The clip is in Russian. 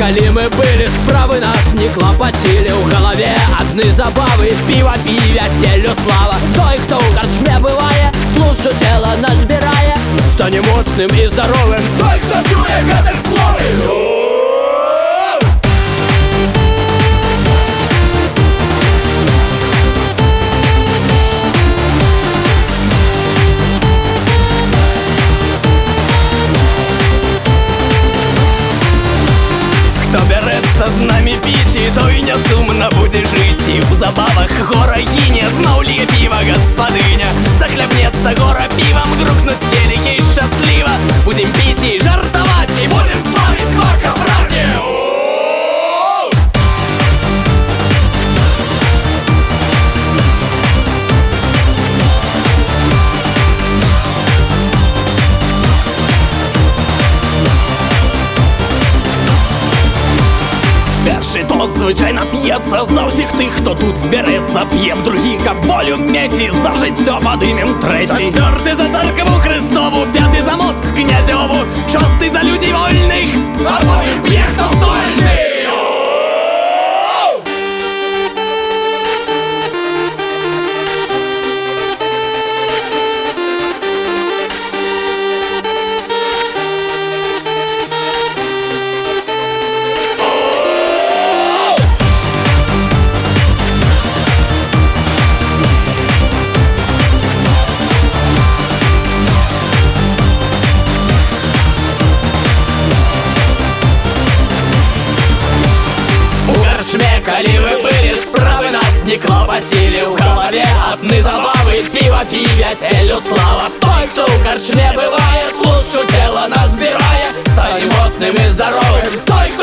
коли мы были справы, нас не клопотили. В голове одни забавы, пиво, веселью слава. Той, кто в корчме бывает, лучше тело назбирая, станем моцным и здоровым. Той, кто чует ветер словы. Хто береться з нами піти, той не сумно буде жити. У забавах гора гине, знов лє пиво господиня. Захлебнется гора пивом, грукнуть келихи счастливо. Будем пить и жартовать, и будем славить горка, братья. Перший тост, звичайно, п'ється за всіх тих, хто тут збереться. П'єм другі, ка волю меті, за життя подимем третій. Четвертий за церкву Христову, п'ятий за моц князьову, шостий за людей вольних, а потім п'є хто сольний. Коли вы были справы, нас не клопотили. В голове одни забавы, пиво, веселью слава. Той, кто в корчме бывает, лучше тело назбирая, станем моцным и здоровым. Той,